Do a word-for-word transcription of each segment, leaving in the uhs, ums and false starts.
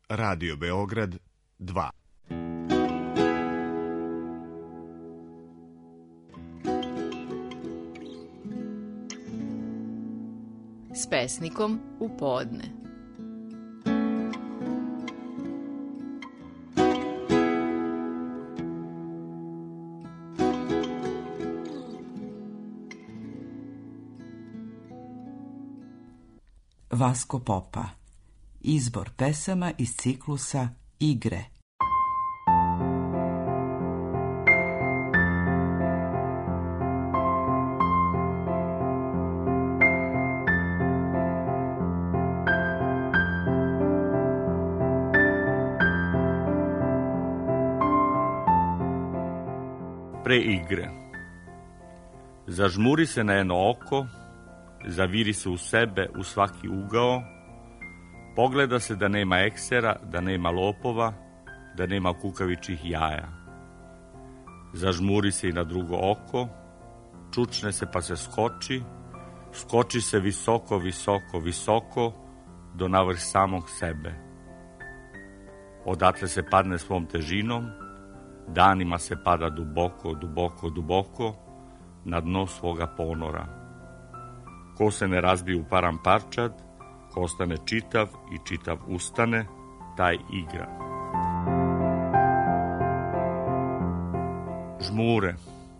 Radio Beograd dva. S pesnikom u podne. Vasko Popa. Izbor pesama iz ciklusa Igre. Pre igre. Zažmuri se na jedno oko, zaviri se u sebe u svaki ugao, pogleda se da nema eksera, da nema lopova, da nema kukavičih jaja. Zažmuri se i na drugo oko, čučne se pa se skoči, skoči se visoko, visoko, visoko, do navrh samog sebe. Odatle se padne svom težinom, danima se pada duboko, duboko, duboko, na dno svoga ponora. Ko se ne razbije u param parčad, ko ostane čitav i čitav ustane, taj igra. Žmure.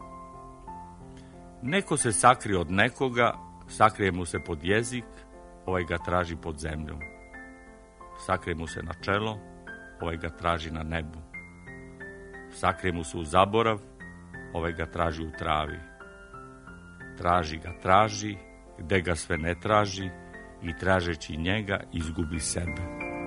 Neko se sakrije od nekoga, sakrije mu se pod jezik, ovaj ga traži pod zemljom. Sakrije mu se na čelo, ovaj ga traži na nebu. Sakrije mu se u zaborav, ovaj ga traži u travi. Traži ga, traži, gde ga sve ne traži, i tražeći njega izgubi sebe.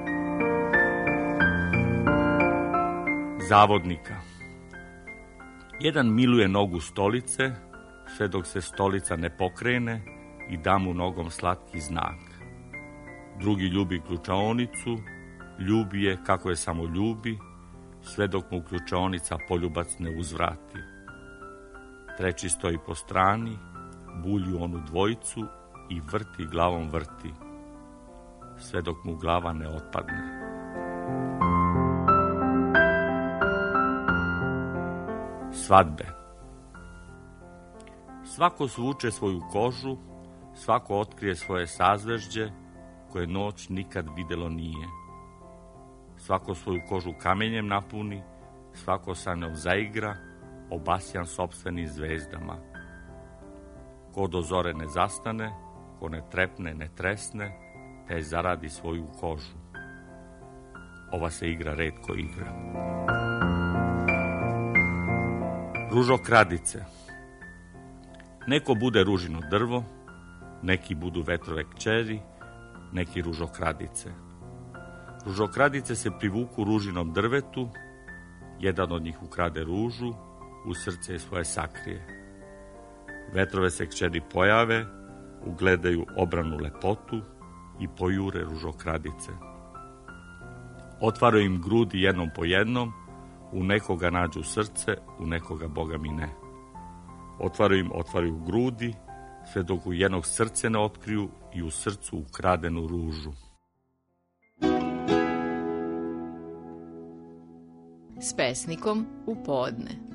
Zavodnika. Jedan miluje nogu stolice, sve dok se stolica ne pokrene i da mu nogom slatki znak. Drugi ljubi ključaonicu, ljubi je kako je samo ljubi, sve dok mu ključaonica poljubac ne uzvrati. Treći stoji po strani, bulji onu dvojicu i vrti glavom vrti, sve dok mu glava ne otpadne. Svadbe. Svako svuče svoju kožu, svako otkrije svoje sazvežđe, koje noć nikad videlo nije. Svako svoju kožu kamenjem napuni, svako sa njom zaigra, obasjan sopstvenim zvezdama. Ko do zore ne zastane, ko ne trepne, ne tresne, taj zaradi svoju kožu. Ova se igra retko igra. Ružokradice. Neko bude ružino drvo, neki budu vetrove kćeri, neki ružokradice. Ružokradice se privuku ružinom drvetu, jedan od njih ukrade ružu, u srce svoje sakrije. Vetrove se kćeri pojave, ugledaju obranu lepotu i pojure ružokradice. Otvaraju im grudi jednom po jednom, u nekoga nađu srce, u nekoga Boga mi ne. Otvaraju im, otvaraju grudi, sve dok u jednog srce ne otkriju i u srcu ukradenu ružu. S pesnikom u podne.